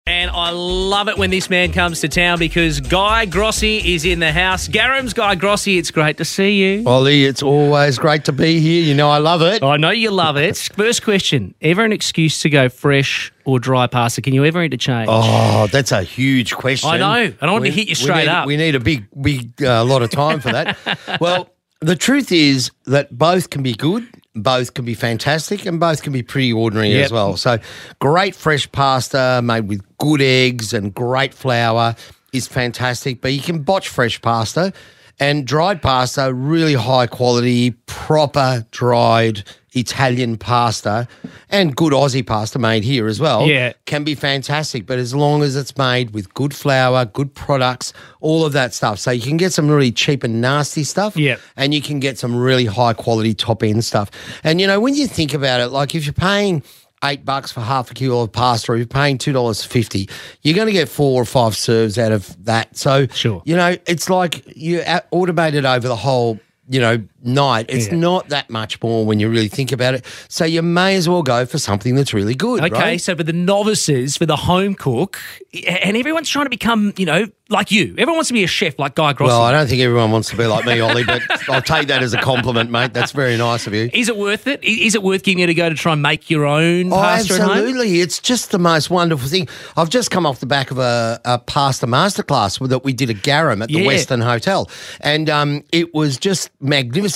And I love it when this man comes to town because Guy Grossi is in the house. Garham's Guy Grossi, it's great to see you. Ollie, it's always great to be here. You know I love it. I know you love it. First question, ever an excuse to go fresh or dry pasta? Can you ever interchange? Oh, that's a huge question. I know. And I want to hit you straight up. We need a big lot of time for that. Well, the truth is that both can be good. Both can be fantastic and both can be pretty ordinary as well. So great fresh pasta made with good eggs and great flour is fantastic, but you can botch fresh pasta and dried pasta, really high quality, proper dried Italian pasta and good Aussie pasta made here as well can be fantastic, but as long as it's made with good flour, good products, all of that stuff. So you can get some really cheap and nasty stuff and you can get some really high quality top end stuff. And, you know, when you think about it, like if you're paying $8 for half a kilo of pasta, or you're paying $2.50, you're going to get 4 or 5 serves out of that. So, you know, it's like you automate it over the whole, you know, night. It's not that much more when you really think about it. So you may as well go for something that's really good, Okay, so for the novices, for the home cook, and everyone's trying to become, you know, like you. Everyone wants to be a chef like Guy Grossi. Well, I don't think everyone wants to be like me, Ollie, but I'll take that as a compliment, mate. That's very nice of you. Is it worth it? Is it worth giving it a go to try and make your own pasta at home? Absolutely. It's just the most wonderful thing. I've just come off the back of a pasta masterclass that we did at Garham at the Western Hotel, and it was just magnificent.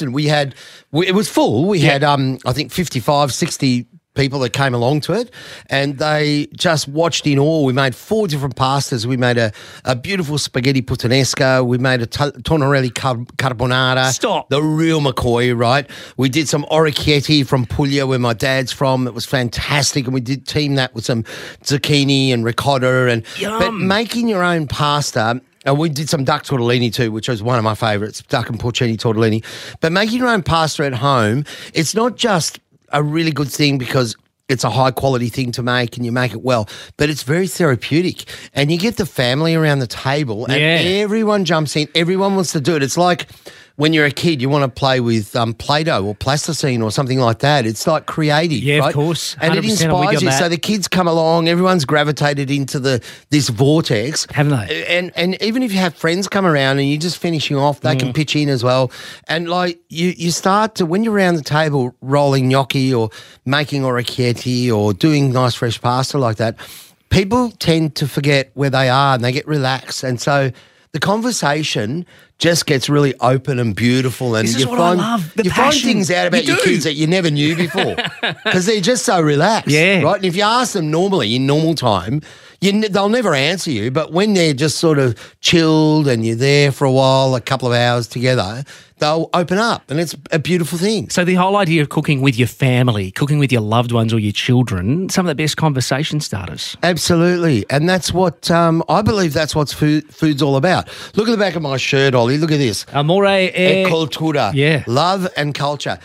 It was full. We had, I think, 55, 60 people that came along to it, and they just watched in awe. We made 4 different pastas. We made a beautiful spaghetti puttanesca. We made a tornarelli carbonara. Stop. The real McCoy, right? We did some orecchietti from Puglia, where my dad's from. It was fantastic, and we did team that with some zucchini and ricotta. And but making your own pasta. And we did some duck tortellini too, which was one of my favourites, duck and porcini tortellini. But making your own pasta at home, it's not just a really good thing because it's a high-quality thing to make and you make it well, but it's very therapeutic. And you get the family around the table and everyone jumps in. Everyone wants to do it. It's like when you're a kid, you want to play with Play-Doh or plasticine or something like that. It's like creative, right? Of course. And it inspires you. So the kids come along, everyone's gravitated into this vortex. Haven't they? And even if you have friends come around and you're just finishing off, they can pitch in as well. And like you start to, when you're around the table rolling gnocchi or making orecchietti or doing nice fresh pasta like that, people tend to forget where they are and they get relaxed. And so the conversation just gets really open and beautiful, and you find things out about your kids that you never knew before because they're just so relaxed, right? And if you ask them normally in normal time, they'll never answer you, but when they're just sort of chilled and you're there for a while, a couple of hours together, they'll open up, and it's a beautiful thing. So the whole idea of cooking with your family, cooking with your loved ones or your children, some of the best conversation starters. Absolutely, and that's what I believe that's what food's all about. Look at the back of my shirt, Ollie. Look at this. Amore e cultura. Love and culture.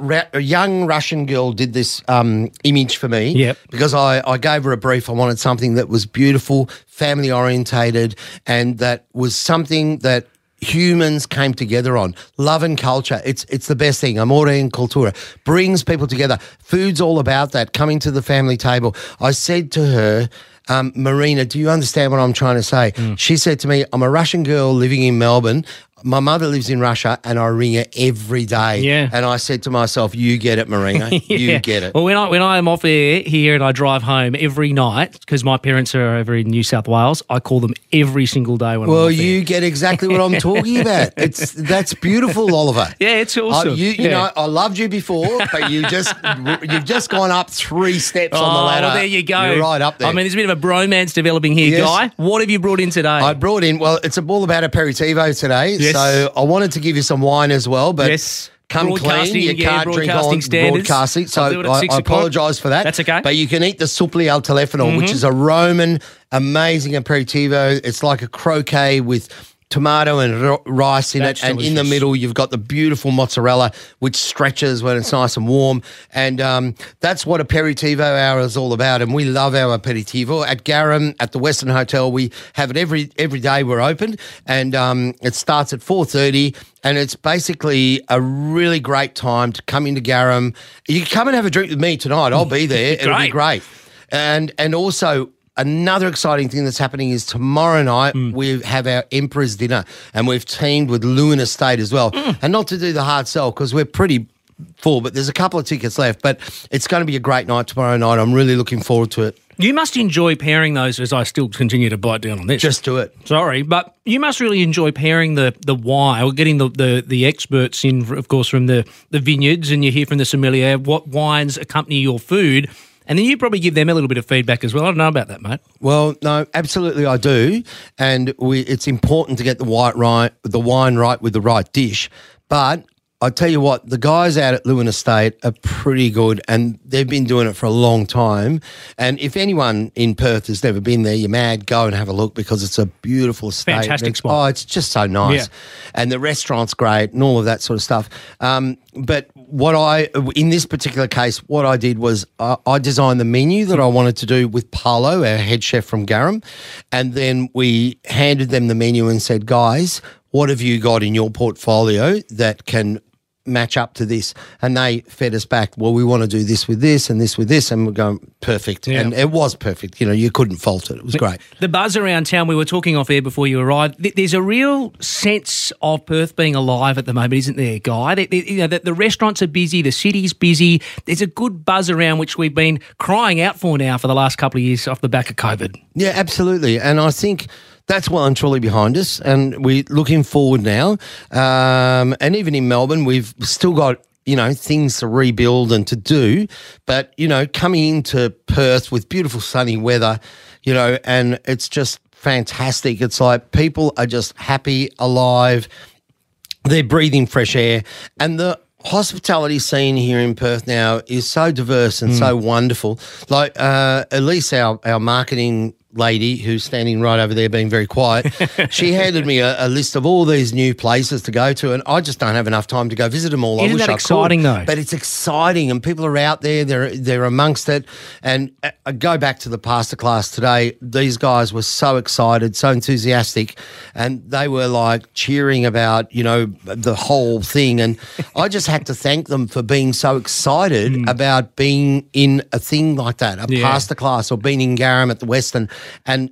A young Russian girl did this image for me because I gave her a brief. I wanted something that was beautiful, family-orientated, and that was something that humans came together on. Love and culture. It's the best thing. Amore and cultura brings people together. Food's all about that, coming to the family table. I said to her, Marina, do you understand what I'm trying to say? She said to me, I'm a Russian girl living in Melbourne. My mother lives in Russia and I ring her every day. And I said to myself, you get it, Marina. You get it. Well, when I am off air here and I drive home every night, because my parents are over in New South Wales, I call them every single day when I'm off air. You get exactly what I'm talking about. That's beautiful, Oliver. Yeah, it's awesome. You know, I loved you before, but you've just gone up 3 steps on the ladder. Well, there you go. You're right up there. I mean, there's a bit of a bromance developing here, Guy. What have you brought in today? I brought in, it's all about aperitivo today. So I wanted to give you some wine as well, but come clean. You can't drink on broadcasting. So I apologise for that. That's okay. But you can eat the supli al telefono, which is a Roman amazing aperitivo. It's like a croquet with tomato and rice in it, and in the middle you've got the beautiful mozzarella which stretches when it's nice and warm, and that's what aperitivo hour is all about, and we love our aperitivo. At Garham, at the Western Hotel, we have it every day we're open, and it starts at 4:30, and it's basically a really great time to come into Garham. You can come and have a drink with me tonight. I'll be there. It'll be great. And also another exciting thing that's happening is tomorrow night we have our Emperor's Dinner, and we've teamed with Lewin Estate as well. And not to do the hard sell because we're pretty full, but there's a couple of tickets left. But it's going to be a great night tomorrow night. I'm really looking forward to it. You must enjoy pairing those, as I still continue to bite down on this. Just do it. Sorry, but you must really enjoy pairing the wine, or getting the experts in, of course, from the vineyards, and you hear from the sommelier what wines accompany your food, and then you probably give them a little bit of feedback as well. I don't know about that, mate. Well, no, absolutely I do, and it's important to get the wine right with the right dish, but I tell you what, the guys out at Lewin Estate are pretty good, and they've been doing it for a long time. And if anyone in Perth has never been there, you're mad, go and have a look because it's a beautiful estate. Fantastic spot. Oh, it's just so nice. Yeah. And the restaurant's great and all of that sort of stuff. But in this particular case, what I did was I designed the menu that I wanted to do with Paolo, our head chef from Garum, and then we handed them the menu and said, guys, what have you got in your portfolio that can match up to this? And they fed us back, well, we want to do this with this and this with this, and we're going, perfect. Yeah. And it was perfect. You know, you couldn't fault it. It was great. The buzz around town, we were talking off air before you arrived, there's a real sense of Perth being alive at the moment, isn't there, Guy? The restaurants are busy, the city's busy. There's a good buzz around which we've been crying out for now for the last couple of years off the back of COVID. Yeah, absolutely. And I think that's well and truly behind us, and we're looking forward now. And even in Melbourne, we've still got, things to rebuild and to do. But, coming into Perth with beautiful sunny weather, and it's just fantastic. It's like people are just happy, alive. They're breathing fresh air. And the hospitality scene here in Perth now is so diverse and so wonderful. Like Elise, our marketing lady, who's standing right over there being very quiet, she handed me a list of all these new places to go to, and I just don't have enough time to go visit them all. Isn't that exciting though? But it's exciting, and people are out there, they're amongst it. And I go back to the pasta class today. These guys were so excited, so enthusiastic, and they were like cheering about, the whole thing. And I just had to thank them for being so excited about being in a thing like that, a pasta class, or being in Garum at the Western and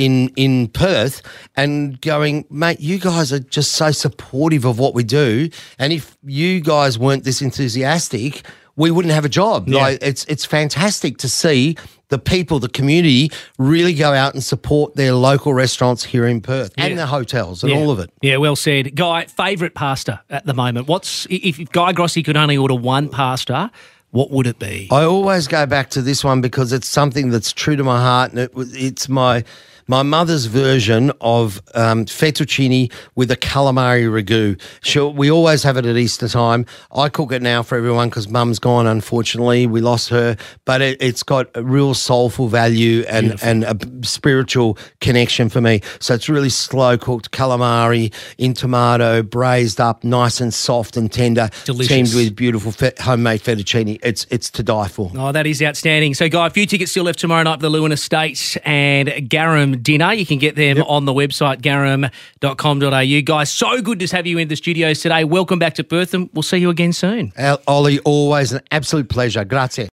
in Perth, and going, mate, you guys are just so supportive of what we do, and if you guys weren't this enthusiastic, we wouldn't have a job. Yeah. Like, it's fantastic to see the people, the community, really go out and support their local restaurants here in Perth and the hotels and all of it. Yeah, well said. Guy, favourite pasta at the moment? If Guy Grossi could only order one pasta, what would it be? I always go back to this one because it's something that's true to my heart, and it's my mother's version of fettuccine with a calamari ragu. We always have it at Easter time. I cook it now for everyone because Mum's gone, unfortunately. We lost her. But it's got a real soulful value and a spiritual connection for me. So it's really slow-cooked calamari in tomato, braised up, nice and soft and tender. Delicious. Teamed with beautiful homemade fettuccine. It's to die for. Oh, that is outstanding. So, Guy, a few tickets still left tomorrow night for the Lewin Estate and Garum dinner. You can get them on the website, garum.com.au. Guys, so good to have you in the studios today. Welcome back to Perth, and we'll see you again soon. Ollie, always an absolute pleasure. Grazie.